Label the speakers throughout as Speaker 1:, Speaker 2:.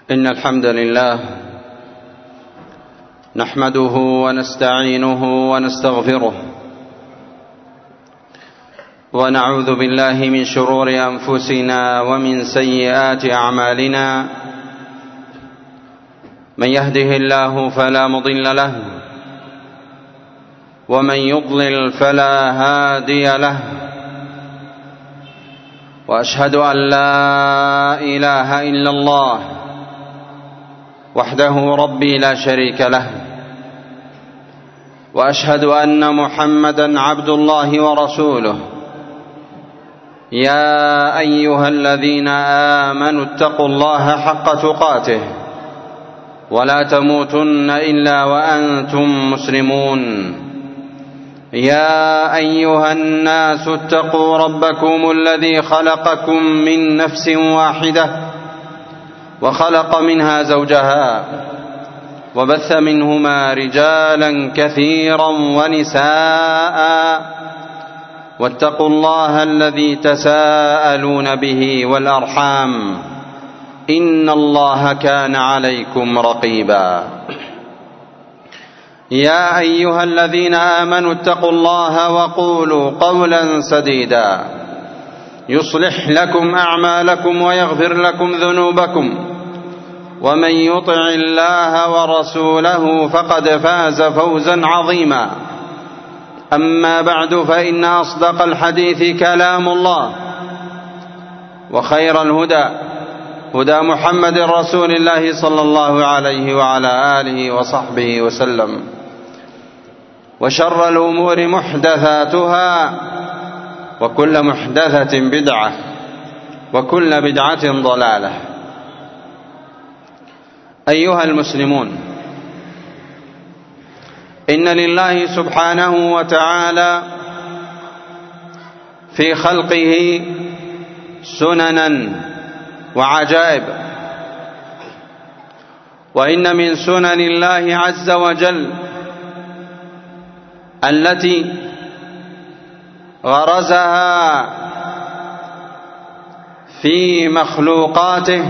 Speaker 1: إن الحمد لله نحمده ونستعينه ونستغفره ونعوذ بالله من شرور أنفسنا ومن سيئات أعمالنا. من يهده الله فلا مضل له ومن يضلل فلا هادي له، وأشهد أن لا إله إلا الله وحده ربي لا شريك له، وأشهد أن محمدا عبد الله ورسوله. يا أيها الذين آمنوا اتقوا الله حق تقاته ولا تموتن إلا وأنتم مسلمون. يا أيها الناس اتقوا ربكم الذي خلقكم من نفس واحدة وخلق منها زوجها وبث منهما رجالا كثيرا ونساء، واتقوا الله الذي تساءلون به والأرحام إن الله كان عليكم رقيبا. يا أيها الذين آمنوا اتقوا الله وقولوا قولا سديدا يصلح لكم أعمالكم ويغفر لكم ذنوبكم، ومن يطع الله ورسوله فقد فاز فوزا عظيما. أما بعد، فإن أصدق الحديث كلام الله، وخير الهدى هدى محمد رسول الله صلى الله عليه وعلى آله وصحبه وسلم، وشر الأمور محدثاتها، وكل محدثة بدعة، وكل بدعة ضلالة. أيها المسلمون، إن لله سبحانه وتعالى في خلقه سننا وعجائب، وإن من سنن الله عز وجل التي غرزها في مخلوقاته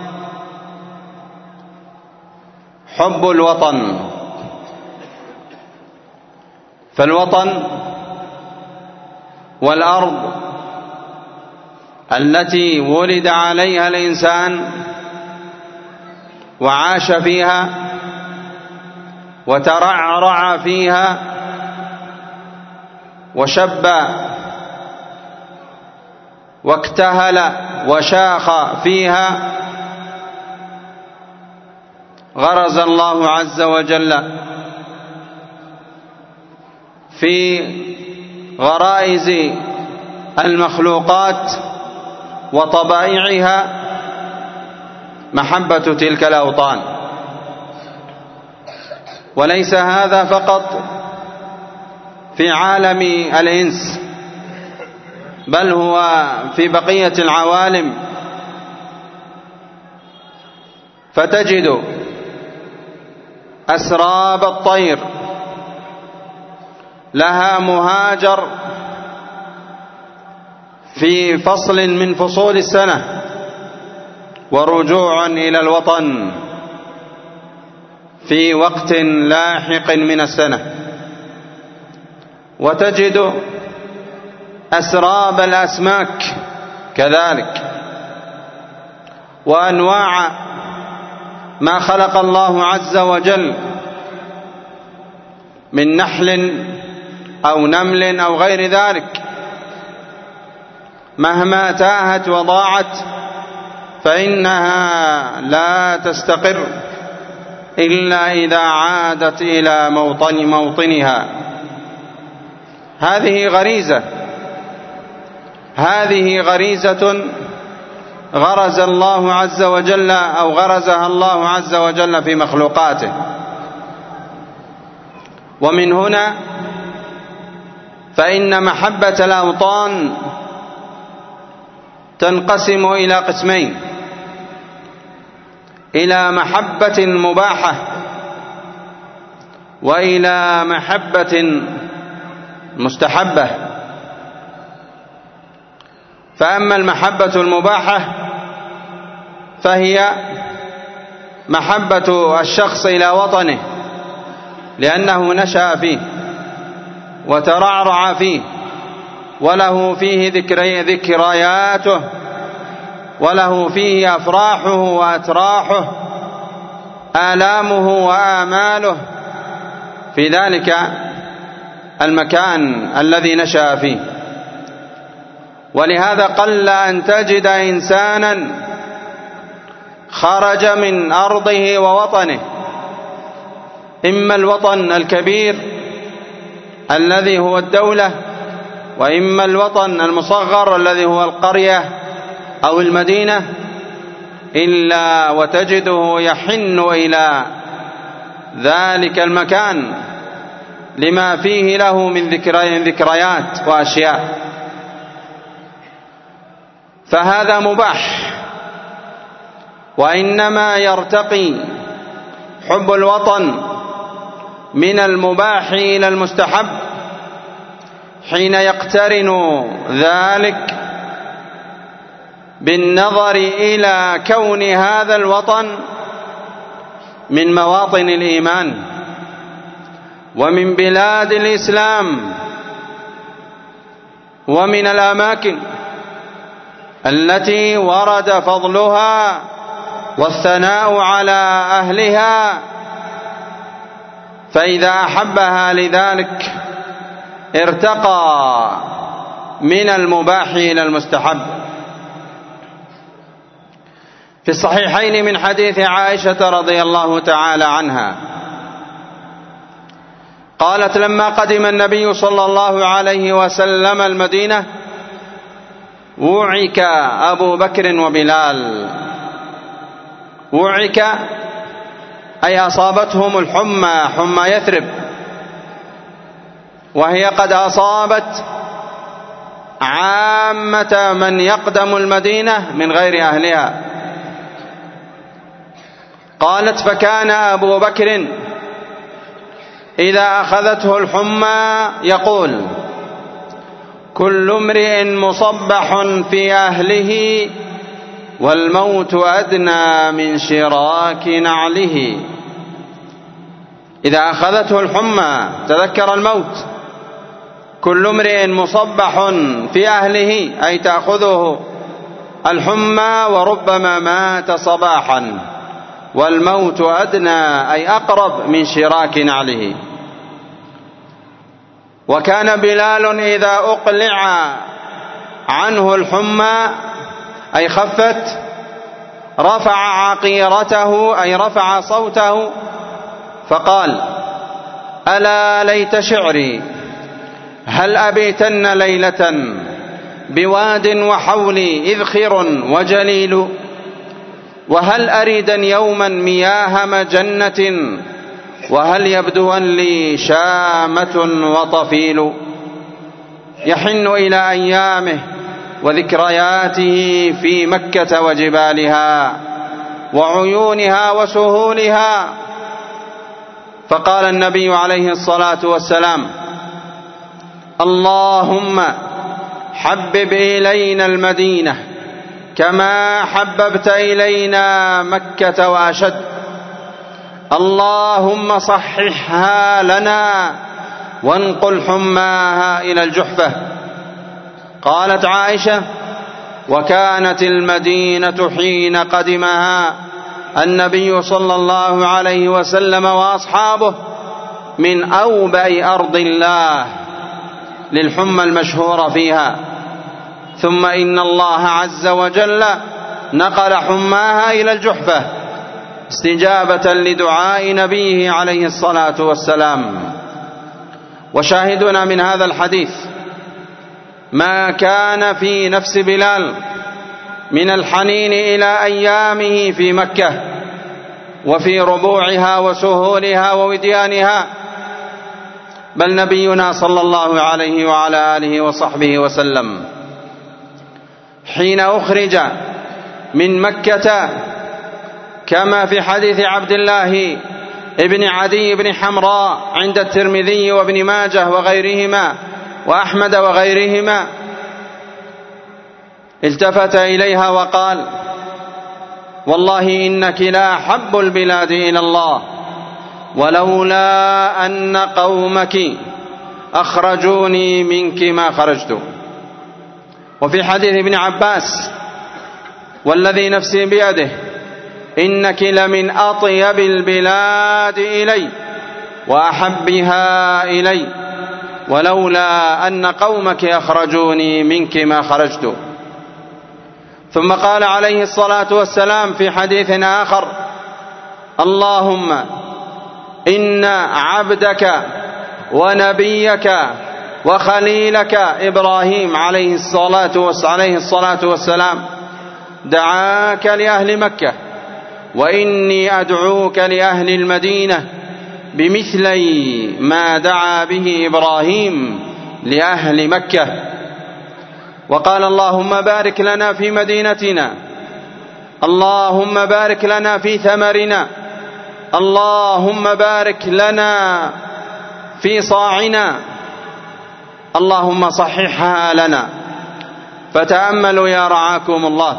Speaker 1: حب الوطن. فالوطن والأرض التي ولد عليها الإنسان وعاش فيها وترعرع فيها وشب واكتهل وشاخ فيها، غرز الله عز وجل في غرائز المخلوقات وطبائعها محبة تلك الأوطان. وليس هذا فقط في عالم الإنس، بل هو في بقية العوالم. فتجد أسراب الطير لها مهاجر في فصل من فصول السنة، ورجوع إلى الوطن في وقت لاحق من السنة. وتجد أسراب الأسماك كذلك، وأنواع ما خلق الله عز وجل من نحل أو نمل أو غير ذلك، مهما تاهت وضاعت فإنها لا تستقر إلا إذا عادت إلى موطنها. هذه غريزة غرز الله عز وجل أو غرزها الله عز وجل في مخلوقاته. ومن هنا فإن محبة الأوطان تنقسم إلى قسمين: إلى محبة مباحة وإلى محبة مستحبة. فأما المحبة المباحة فهي محبة الشخص إلى وطنه لأنه نشأ فيه وترعرع فيه وله فيه ذكرياته وله فيه أفراحه وأتراحه، آلامه وآماله في ذلك المكان الذي نشأ فيه. ولهذا قل أن تجد إنسانا خرج من أرضه ووطنه، إما الوطن الكبير الذي هو الدولة، وإما الوطن المصغر الذي هو القرية أو المدينة، إلا وتجده يحن إلى ذلك المكان لما فيه له من ذكريات وأشياء. فهذا مباح، وإنما يرتقي حب الوطن من المباح إلى المستحب حين يقترن ذلك بالنظر إلى كون هذا الوطن من مواطن الإيمان ومن بلاد الإسلام ومن الأماكن التي ورد فضلها والثناء على أهلها، فإذا أحبها لذلك ارتقى من المباح إلى المستحب. في الصحيحين من حديث عائشة رضي الله تعالى عنها قالت: لما قدم النبي صلى الله عليه وسلم المدينة وعك أبو بكر وبلال. وعك أي أصابتهم الحمى، حمى يثرب، وهي قد أصابت عامة من يقدم المدينة من غير أهلها. قالت: فكان أبو بكر إذا أخذته الحمى يقول: كل امرئ مصبح في أهله والموت أدنى من شراك نعله. إذا أخذته الحمى تذكر الموت. كل امرئ مصبح في أهله أي تأخذه الحمى وربما مات صباحا، والموت أدنى أي أقرب من شراك نعله. وكان بلال إذا أقلع عنه الحمى أي خفت رفع عقيرته أي رفع صوته فقال: ألا ليت شعري هل أبيتن ليلة بواد وحولي إذخر وجليل، وهل أريدا يوما مياه مجنة، وهل يبدو لي شامة وطفيل. يحن إلى أيامه وذكرياته في مكة وجبالها وعيونها وسهولها. فقال النبي عليه الصلاة والسلام: اللهم حبب إلينا المدينة كما حببت إلينا مكة وأشد، اللهم صححها لنا وانقل حماها إلى الجحفة. قالت عائشة: وكانت المدينة حين قدمها النبي صلى الله عليه وسلم وأصحابه من أوبئ أرض الله للحمى المشهورة فيها، ثم إن الله عز وجل نقل حماها إلى الجحفة استجابة لدعاء نبيه عليه الصلاة والسلام. وشاهدنا من هذا الحديث ما كان في نفس بلال من الحنين إلى أيامه في مكة وفي ربوعها وسهولها ووديانها. بل نبينا صلى الله عليه وعلى آله وصحبه وسلم حين أخرج من مكة كما في حديث عبد الله ابن عدي بن حمراء عند الترمذي وابن ماجه وغيرهما وأحمد وغيرهما، التفت إليها وقال: والله إنك لا أحب البلاد إلى الله، ولولا أن قومك أخرجوني منك ما خرجت. وفي حديث ابن عباس: والذي نفسي بيده إنك لمن أطيب البلاد إلي وأحبها إلي، ولولا أن قومك أخرجوني منك ما خرجت. ثم قال عليه الصلاة والسلام في حديث آخر: اللهم إن عبدك ونبيك وخليلك إبراهيم عليه الصلاة والسلام دعاك لأهل مكة، وإني أدعوك لأهل المدينة بمثلي ما دعا به إبراهيم لأهل مكة. وقال: اللهم بارك لنا في مدينتنا، اللهم بارك لنا في ثمرنا، اللهم بارك لنا في صاعنا، اللهم صححها لنا. فتأملوا يا رعاكم الله،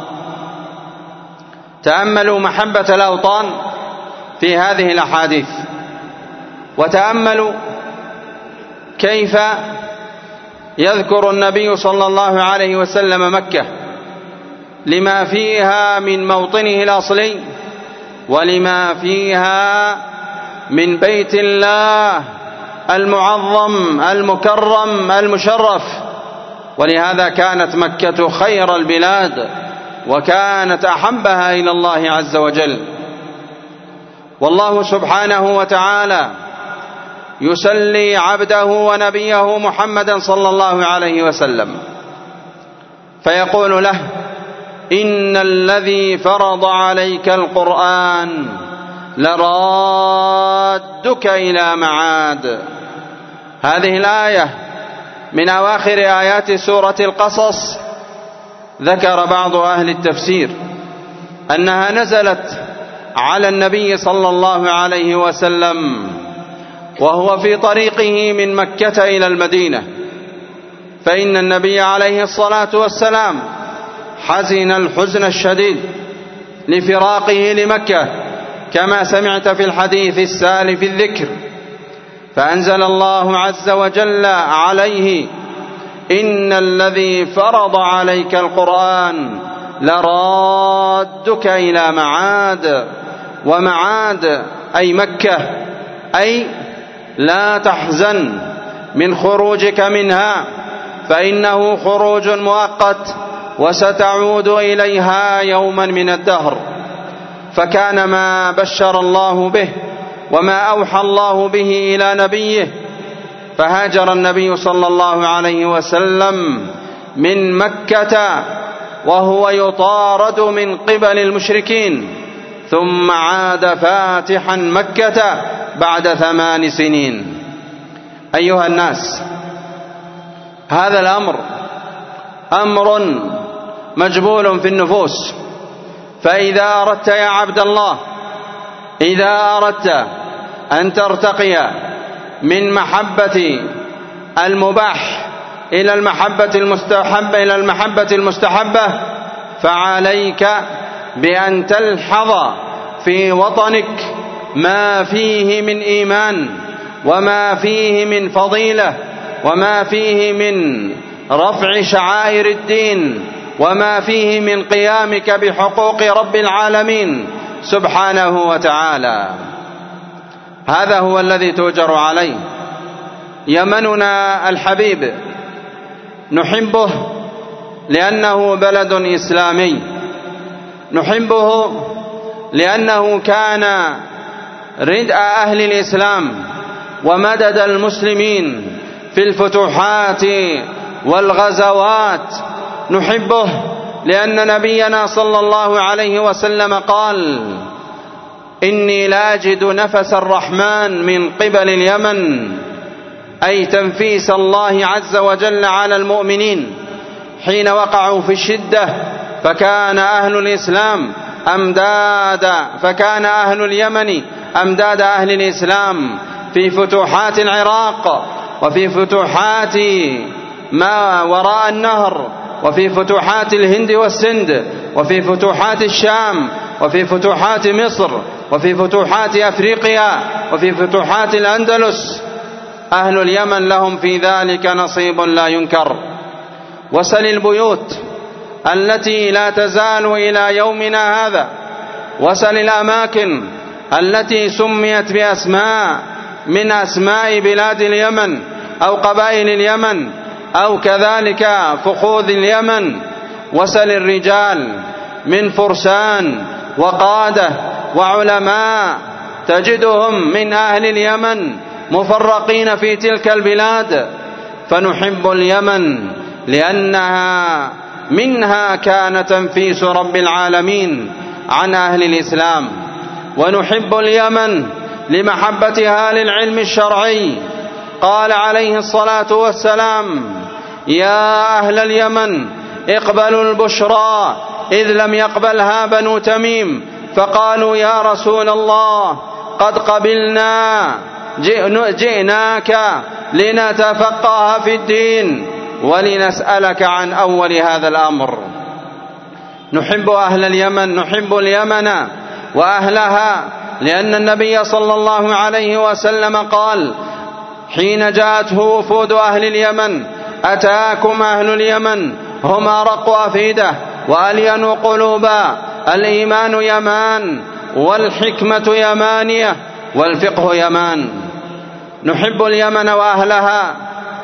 Speaker 1: تأملوا محبة الأوطان في هذه الأحاديث، وتأملوا كيف يذكر النبي صلى الله عليه وسلم مكة لما فيها من موطنه الأصلي، ولما فيها من بيت الله المعظم المكرم المشرف. ولهذا كانت مكة خير البلاد، وكانت أحبها إلى الله عز وجل. والله سبحانه وتعالى يسلي عبده ونبيه محمدا صلى الله عليه وسلم، فيقول له: إن الذي فرض عليك القرآن لرادك إلى معاد. هذه الآية من أواخر آيات سورة القصص. ذكر بعض أهل التفسير أنها نزلت على النبي صلى الله عليه وسلم وهو في طريقه من مكة إلى المدينة، فإن النبي عليه الصلاة والسلام حزن الحزن الشديد لفراقه لمكة، كما سمعت في الحديث السالف الذكر. فأنزل الله عز وجل عليه: إن الذي فرض عليك القرآن لرادك إلى معاد. ومعاد أي مكة، أي لا تحزن من خروجك منها، فإنه خروج مؤقت وستعود إليها يوما من الدهر. فكان ما بشر الله به وما أوحى الله به إلى نبيه، فهاجر النبي صلى الله عليه وسلم من مكة وهو يطارد من قبل المشركين، ثم عاد فاتحا مكة بعد 8 سنين. أيها الناس، هذا الأمر أمر مجبول في النفوس. فإذا أردت يا عبد الله، إذا أردت أن ترتقي من محبة المباح إلى المحبة المستحبة، فعليك بأن تلحظ في وطنك ما فيه من إيمان، وما فيه من فضيلة، وما فيه من رفع شعائر الدين، وما فيه من قيامك بحقوق رب العالمين سبحانه وتعالى. هذا هو الذي تؤجر عليه. يمننا الحبيب نحبه لأنه بلد إسلامي، نحبه لأنه كان ردء أهل الإسلام ومدد المسلمين في الفتوحات والغزوات. نحبه لأن نبينا صلى الله عليه وسلم قال: إني لاجد نفس الرحمن من قبل اليمن، أي تنفيس الله عز وجل على المؤمنين حين وقعوا في الشدة. فكان أهل الإسلام فكان أهل اليمن أمداد أهل الإسلام في فتوحات العراق، وفي فتوحات ما وراء النهر، وفي فتوحات الهند والسند، وفي فتوحات الشام، وفي فتوحات مصر وفي فتوحات أفريقيا وفي فتوحات الأندلس. أهل اليمن لهم في ذلك نصيب لا ينكر. وسل البيوت التي لا تزال إلى يومنا هذا، وسل الأماكن التي سميت بأسماء من أسماء بلاد اليمن أو قبائل اليمن أو كذلك فخوذ اليمن. وسل الرجال من فرسان وقادة وعلماء تجدهم من أهل اليمن مفرقين في تلك البلاد، فنحب اليمن لأنها منها كان تنفيس رب العالمين عن أهل الإسلام، ونحب اليمن لمحبتها للعلم الشرعي. قال عليه الصلاة والسلام: يا أهل اليمن اقبلوا البشرى، إذ لم يقبلها بنو تميم، فقالوا: يا رسول الله قد قبلنا، جئناك لنتفقه في الدين ولنسألك عن أول هذا الأمر. نحب أهل اليمن، نحب اليمن وأهلها، لأن النبي صلى الله عليه وسلم قال حين جاءته وفود أهل اليمن: أتاكم أهل اليمن هم أرق أفئدة وألين قلوبا، الإيمان يمان والحكمة يمانية والفقه يمان. نحب اليمن وأهلها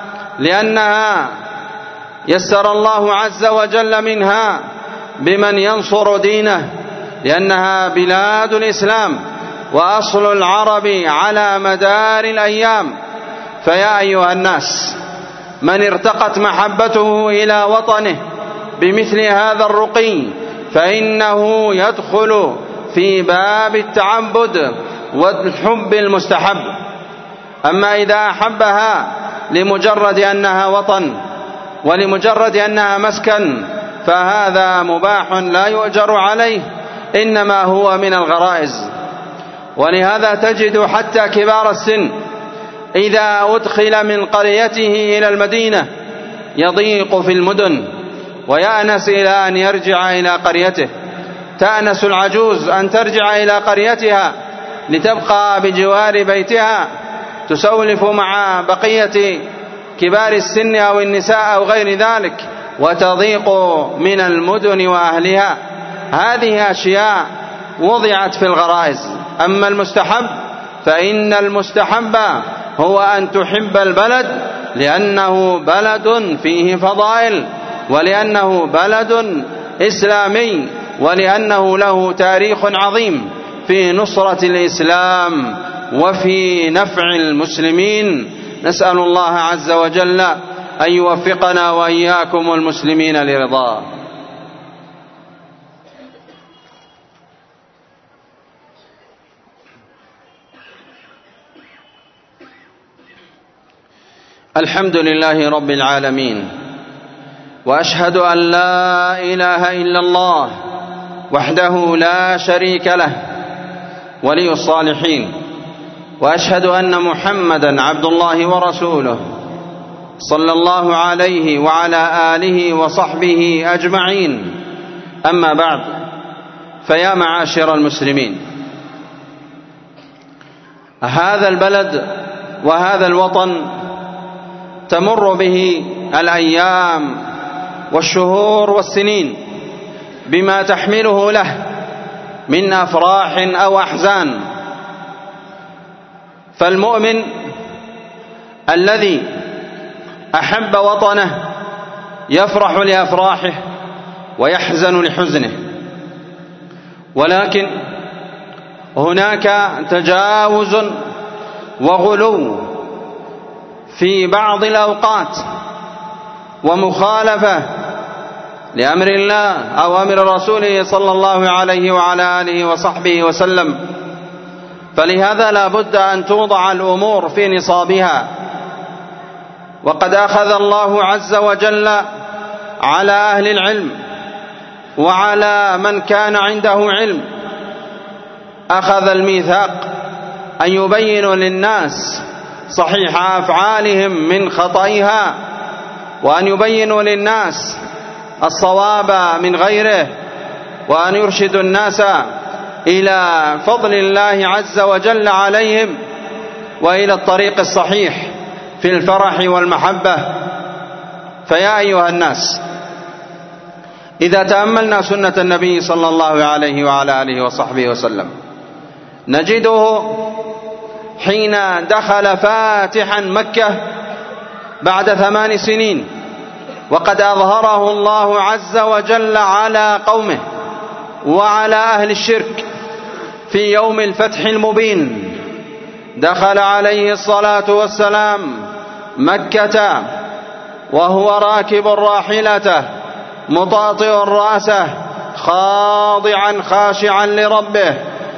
Speaker 1: لأنها يسر الله عز وجل منها بمن ينصر دينه، لأنها بلاد الإسلام وأصل العرب على مدار الأيام. فيا أيها الناس، من ارتقت محبته إلى وطنه بمثل هذا الرقي فإنه يدخل في باب التعبد والحب المستحب. أما إذا أحبها لمجرد أنها وطن ولمجرد أنها مسكن فهذا مباح لا يؤجر عليه، إنما هو من الغرائز. ولهذا تجد حتى كبار السن إذا أدخل من قريته إلى المدينة يضيق في المدن ويأنس إلى أن يرجع إلى قريته. تأنس العجوز أن ترجع إلى قريتها لتبقى بجوار بيتها تسولف مع بقية كبار السن أو النساء أو غير ذلك، وتضيق من المدن وأهلها. هذه أشياء وضعت في الغرائز. أما المستحب فإن المستحب هو أن تحب البلد لأنه بلد فيه فضائل، ولأنه بلد إسلامي، ولأنه له تاريخ عظيم في نصرة الإسلام وفي نفع المسلمين. نسأل الله عز وجل أن يوفقنا وإياكم المسلمين لرضاه. الحمد لله رب العالمين، وأشهد أن لا إله إلا الله وحده لا شريك له ولي الصالحين، وأشهد أن محمدا عبد الله ورسوله صلى الله عليه وعلى آله وصحبه أجمعين. أما بعد، فيا معاشر المسلمين، هذا البلد وهذا الوطن تمر به الأيام والشهور والسنين بما تحمله له من أفراح أو أحزان. فالمؤمن الذي أحب وطنه يفرح لأفراحه ويحزن لحزنه، ولكن هناك تجاوز وغلو في بعض الأوقات ومخالفة لأمر الله أو أمر رسوله صلى الله عليه وعلى آله وصحبه وسلم. فلهذا لا بد أن توضع الأمور في نصابها. وقد أخذ الله عز وجل على أهل العلم وعلى من كان عنده علم، أخذ الميثاق أن يبينوا للناس صحيح أفعالهم من خطئها، وأن يبينوا للناس الصواب من غيره، وأن يرشدوا الناس إلى فضل الله عز وجل عليهم وإلى الطريق الصحيح في الفرح والمحبة. فيا أيها الناس، إذا تأملنا سنة النبي صلى الله عليه وعلى آله وصحبه وسلم نجده حين دخل فاتحا مكة بعد 8 سنين وقد أظهره الله عز وجل على قومه وعلى أهل الشرك في يوم الفتح المبين، دخل عليه الصلاة والسلام مكة وهو راكب راحلته مطاطئ رأسه خاضعا خاشعا لربه،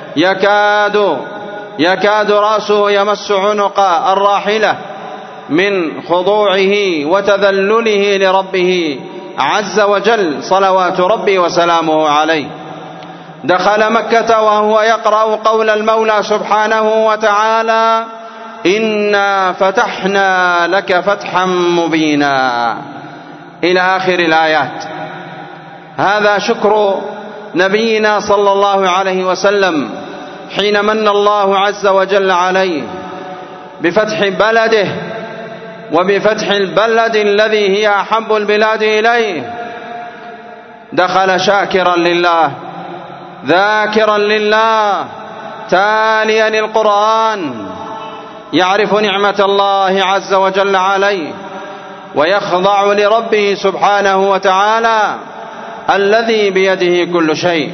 Speaker 1: يكاد رأسه يمس عنق الراحلة من خضوعه وتذلله لربه عز وجل صلوات ربي وسلامه عليه. دخل مكة وهو يقرأ قول المولى سبحانه وتعالى: إنا فتحنا لك فتحا مبينا، إلى آخر الآيات. هذا شكر نبينا صلى الله عليه وسلم حين من الله عز وجل عليه بفتح بلده وبفتح البلد الذي هي أحب البلاد إليه. دخل شاكرا لله ذاكرا لله تاليا القرآن، يعرف نعمة الله عز وجل عليه ويخضع لربه سبحانه وتعالى الذي بيده كل شيء.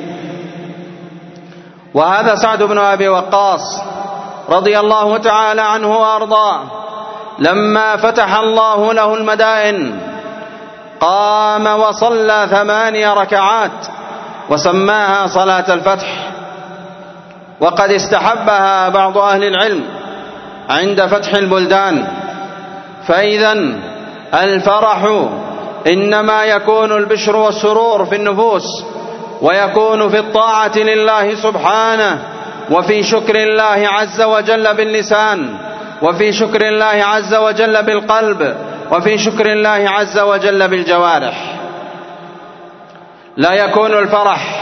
Speaker 1: وهذا سعد بن أبي وقاص رضي الله تعالى عنه وأرضاه لما فتح الله له المدائن قام وصلى 8 ركعات وسماها صلاة الفتح، وقد استحبها بعض أهل العلم عند فتح البلدان. فإذن الفرح إنما يكون البشر والسرور في النفوس، ويكون في الطاعة لله سبحانه، وفي شكر الله عز وجل باللسان، وفي شكر الله عز وجل بالقلب، وفي شكر الله عز وجل بالجوارح. لا يكون الفرح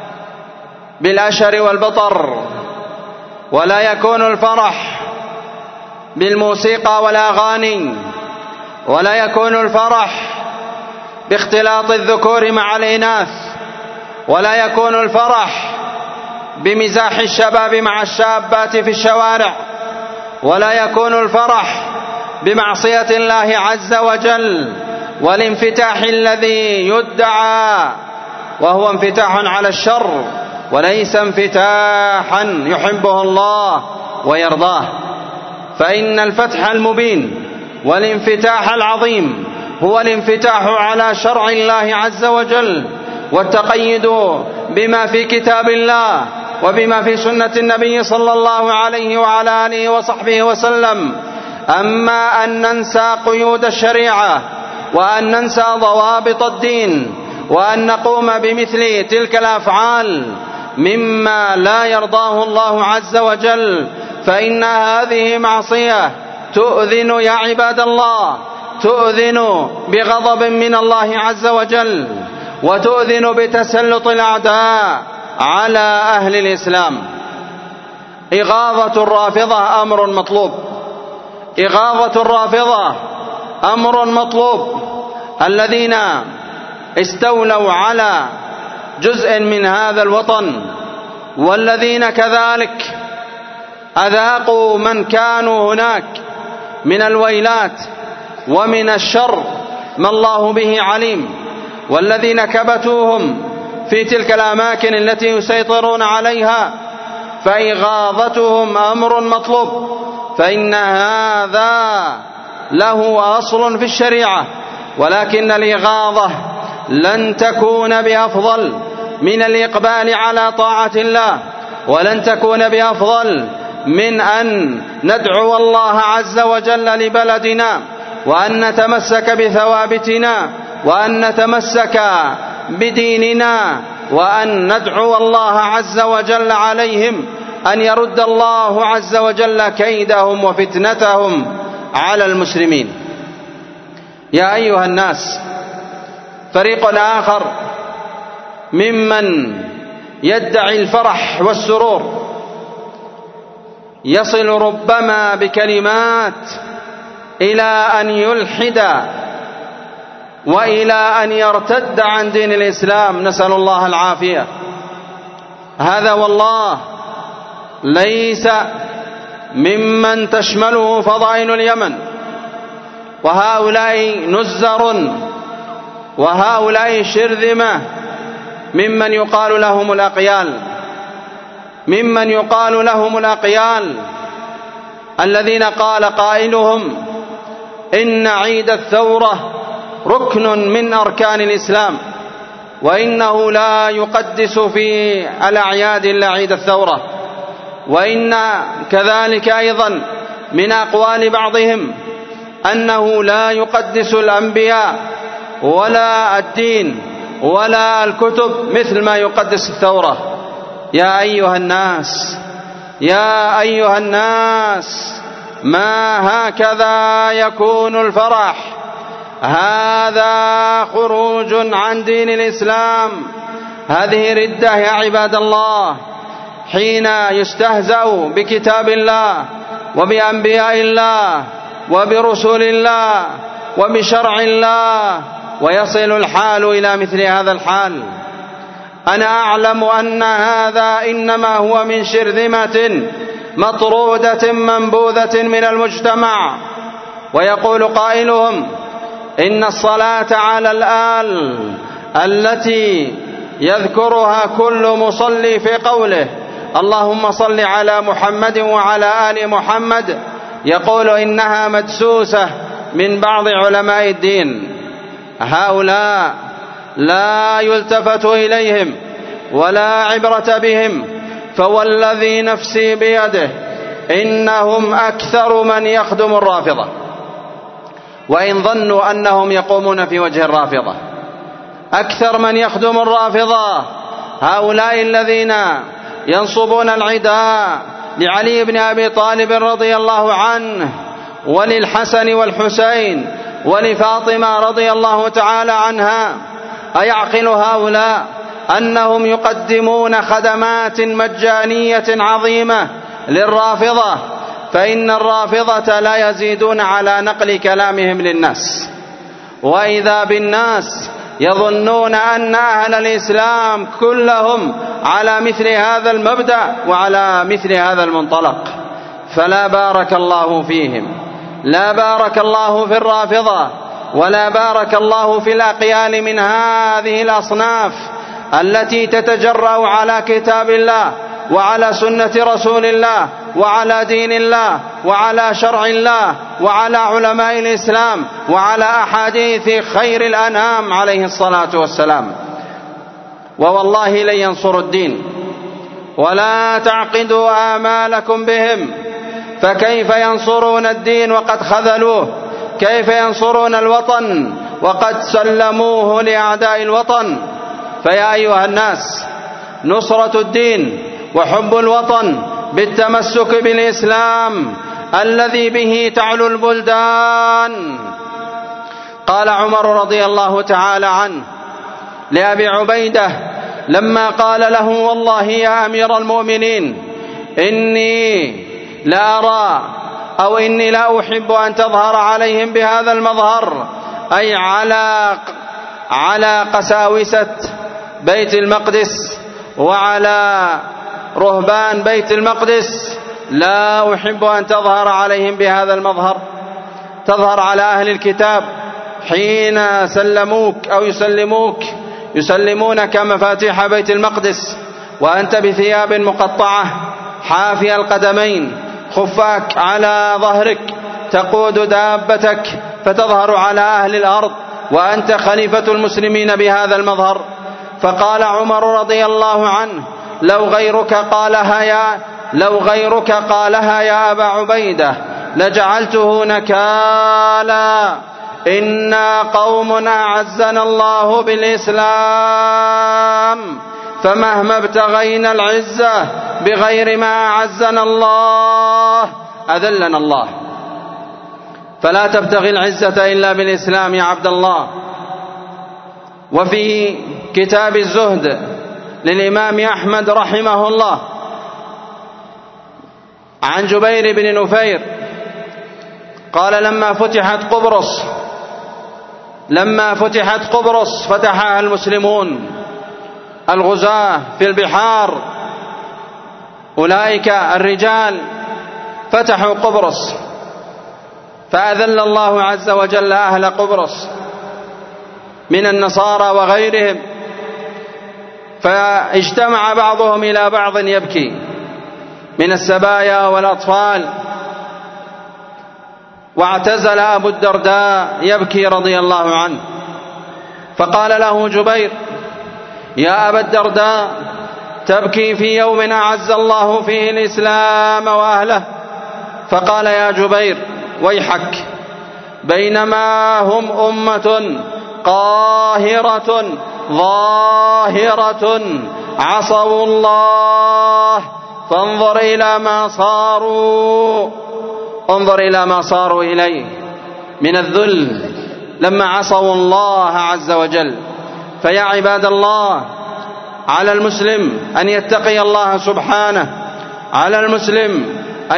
Speaker 1: بالأشر والبطر، ولا يكون الفرح بالموسيقى والأغاني، ولا يكون الفرح باختلاط الذكور مع الإناث، ولا يكون الفرح بمزاح الشباب مع الشابات في الشوارع، ولا يكون الفرح بمعصية الله عز وجل والانفتاح الذي يدعى وهو انفتاح على الشر وليس انفتاحا يحبه الله ويرضاه. فإن الفتح المبين والانفتاح العظيم هو الانفتاح على شرع الله عز وجل والتقيد بما في كتاب الله وبما في سنة النبي صلى الله عليه وعلى آله وصحبه وسلم. أما أن ننسى قيود الشريعة وأن ننسى ضوابط الدين وأن نقوم بمثل تلك الأفعال مما لا يرضاه الله عز وجل، فإن هذه معصية تؤذن يا عباد الله، تؤذن بغضب من الله عز وجل، وتؤذن بتسلط الأعداء على أهل الإسلام. إغاظة الرافضة أمر مطلوب، إغاظة الرافضة أمر مطلوب، الذين استولوا على جزء من هذا الوطن، والذين كذلك أذاقوا من كانوا هناك من الويلات ومن الشر ما الله به عليم، والذين كبتوهم في تلك الأماكن التي يسيطرون عليها، فإغاظتهم أمر مطلوب، فإن هذا له أصل في الشريعة. ولكن الإغاظة لن تكون بأفضل من الإقبال على طاعة الله، ولن تكون بأفضل من أن ندعو الله عز وجل لبلدنا، وأن نتمسك بثوابتنا، وأن نتمسك بديننا، وأن ندعو الله عز وجل عليهم أن يرد الله عز وجل كيدهم وفتنتهم على المسلمين. يا أيها الناس، فريق آخر ممن يدعي الفرح والسرور، يصل ربما بكلمات إلى أن يلحد وإلى أن يرتد عن دين الإسلام، نسأل الله العافية. هذا والله ليس ممن تشمله فضائل اليمن، وهؤلاء نزر وهؤلاء شرذمة ممن يقال لهم الأقيال، ممن يقال لهم الأقيال الذين قال قائلهم إن عيد الثورة ركن من أركان الإسلام، وإنه لا يقدس في الأعياد إلا عيد الثورة. وإن كذلك أيضا من أقوال بعضهم أنه لا يقدس الأنبياء ولا الدين ولا الكتب مثل ما يقدس الثورة. يا أيها الناس، يا أيها الناس، ما هكذا يكون الفرح، هذا خروج عن دين الإسلام، هذه ردة يا عباد الله. حين يستهزأ بكتاب الله وبأنبياء الله وبرسول الله وبشرع الله ويصل الحال إلى مثل هذا الحال، أنا أعلم أن هذا إنما هو من شرذمة مطرودة منبوذة من المجتمع. ويقول قائلهم إن الصلاة على الآل التي يذكرها كل مصلي في قوله اللهم صل على محمد وعلى آل محمد، يقول إنها مدسوسة من بعض علماء الدين. هؤلاء لا يلتفت إليهم ولا عبرة بهم، فوالذي نفسي بيده إنهم أكثر من يخدم الرافضة، وإن ظنوا أنهم يقومون في وجه الرافضة. أكثر من يخدم الرافضة هؤلاء الذين ينصبون العداء لعلي بن أبي طالب رضي الله عنه وللحسن والحسين ولفاطمة رضي الله تعالى عنها. أيعقل هؤلاء أنهم يقدمون خدمات مجانية عظيمة للرافضة؟ فإن الرافضة لا يزيدون على نقل كلامهم للناس، وإذا بالناس يظنون أن أهل الإسلام كلهم على مثل هذا المبدأ وعلى مثل هذا المنطلق. فلا بارك الله فيهم، لا بارك الله في الرافضة، ولا بارك الله في الأقيال من هذه الأصناف التي تتجرأ على كتاب الله وعلى سنة رسول الله وعلى دين الله وعلى شرع الله وعلى علماء الإسلام وعلى أحاديث خير الأنام عليه الصلاة والسلام. ووالله لن ينصروا الدين، ولا تعقدوا آمالكم بهم، فكيف ينصرون الدين وقد خذلوه؟ كيف ينصرون الوطن وقد سلموه لأعداء الوطن؟ فيا أيها الناس، نصرة الدين وحب الوطن بالتمسك بالإسلام الذي به تعلو البلدان. قال عمر رضي الله تعالى عنه لأبي عبيدة لما قال له والله يا أمير المؤمنين إني لا أرى أو إني لا أحب أن تظهر عليهم بهذا المظهر، أي على قساوسة بيت المقدس وعلى رهبان بيت المقدس، لا أحب أن تظهر عليهم بهذا المظهر، تظهر على أهل الكتاب حين سلموك أو يسلمونك مفاتيح بيت المقدس وأنت بثياب مقطعة حافي القدمين، خفاك على ظهرك، تقود دابتك فتظهر على أهل الأرض وأنت خليفة المسلمين بهذا المظهر. فقال عمر رضي الله عنه لو غيرك قالها يا أبا عبيدة لجعلته نكالا، إنا قوم أعزنا الله بالإسلام، فمهما ابتغينا العزة بغير ما أعزنا الله أذلنا الله. فلا تبتغي العزة إلا بالإسلام يا عبد الله. وفي كتاب الزهد للإمام أحمد رحمه الله عن جبير بن نفير قال لما فتحت قبرص فتحها المسلمون الغزاة في البحار، أولئك الرجال فتحوا قبرص، فأذل الله عز وجل أهل قبرص من النصارى وغيرهم، فاجتمع بعضهم إلى بعض يبكي من السبايا والأطفال، واعتزل أبو الدرداء يبكي رضي الله عنه، فقال له جبير: يا أبا الدرداء، تبكي في يوم أعز الله فيه الإسلام وأهله؟ فقال: يا جبير ويحك، بينما هم أمة قاهرة ظاهرة عصوا الله، فانظر إلى ما صاروا إليه من الذل لما عصوا الله عز وجل. فيا عباد الله، على المسلم أن يتقي الله سبحانه، على المسلم أن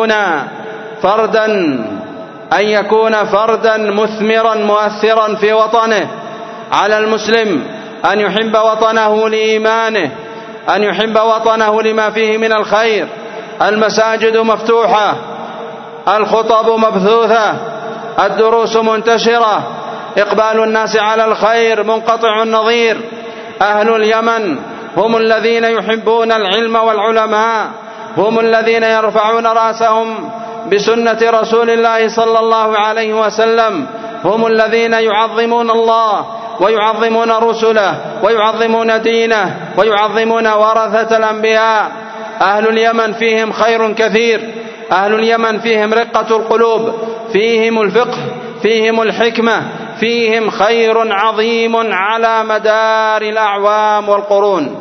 Speaker 1: يكون فردا مثمرا مؤثرا في وطنه، على المسلم أن يحب وطنه لإيمانه، أن يحب وطنه لما فيه من الخير. المساجد مفتوحة، الخطب مبثوثة، الدروس منتشرة، إقبال الناس على الخير منقطع النظير. أهل اليمن هم الذين يحبون العلم والعلماء، هم الذين يرفعون رأسهم بسنة رسول الله صلى الله عليه وسلم، هم الذين يعظمون الله ويعظمون رسله ويعظمون دينه ويعظمون ورثة الأنبياء. أهل اليمن فيهم خير كثير، أهل اليمن فيهم رقة القلوب، فيهم الفقه، فيهم الحكمة، فيهم خير عظيم على مدار الأعوام والقرون.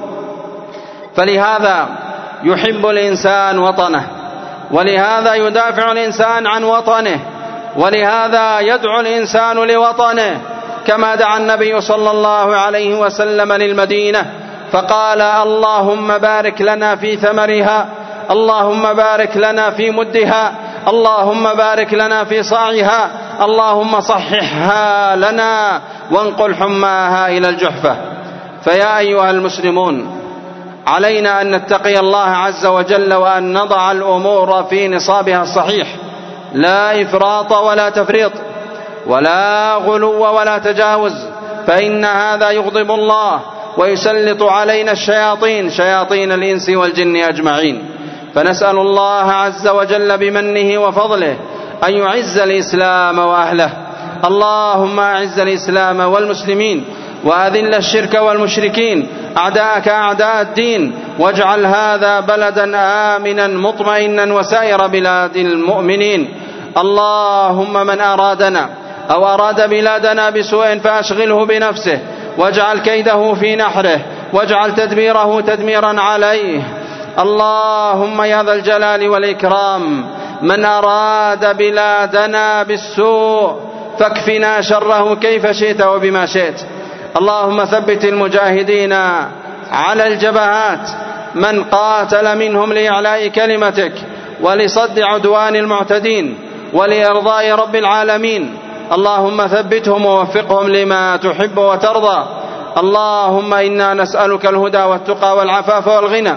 Speaker 1: فلهذا يحب الإنسان وطنه، ولهذا يدافع الإنسان عن وطنه، ولهذا يدعو الإنسان لوطنه، كما دعا النبي صلى الله عليه وسلم للمدينة فقال: اللهم بارك لنا في ثمرها، اللهم بارك لنا في مدها، اللهم بارك لنا في صاعها، اللهم صححها لنا وانقل حماها إلى الجحفة. فيا أيها المسلمون، علينا أن نتقي الله عز وجل وأن نضع الأمور في نصابها الصحيح، لا إفراط ولا تفريط، ولا غلو ولا تجاوز، فإن هذا يغضب الله ويسلط علينا الشياطين، شياطين الإنس والجن أجمعين. فنسأل الله عز وجل بمنه وفضله أن يعز الإسلام وأهله. اللهم أعز الإسلام والمسلمين، وأذل الشرك والمشركين، أعداءك أعداء الدين، واجعل هذا بلدا آمنا مطمئنا وسائر بلاد المؤمنين. اللهم من أرادنا أو أراد بلادنا بسوء فأشغله بنفسه، واجعل كيده في نحره، واجعل تدبيره تدميرا عليه. اللهم يا ذا الجلال والإكرام، من أراد بلادنا بالسوء فاكفنا شره كيف شئت وبما شئت. اللهم ثبت المجاهدين على الجبهات، من قاتل منهم لإعلاء كلمتك ولصد عدوان المعتدين ولإرضاء رب العالمين. اللهم ثبتهم ووفقهم لما تحب وترضى. اللهم إنا نسألك الهدى والتقى والعفاف والغنى.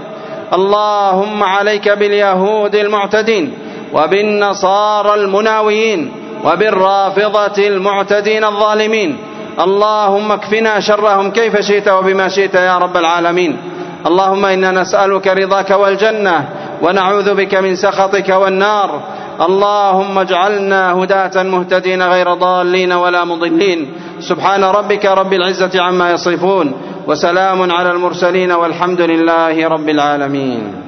Speaker 1: اللهم عليك باليهود المعتدين، وبالنصارى المناويين، وبالرافضة المعتدين الظالمين. اللهم اكفنا شرهم كيف شئت وبما شئت يا رب العالمين. اللهم إنا نسألك رضاك والجنة، ونعوذ بك من سخطك والنار. اللهم اجعلنا هداة مهتدين غير ضالين ولا مضلين. سبحان ربك رب العزة عما يصفون، وسلام على المرسلين، والحمد لله رب العالمين.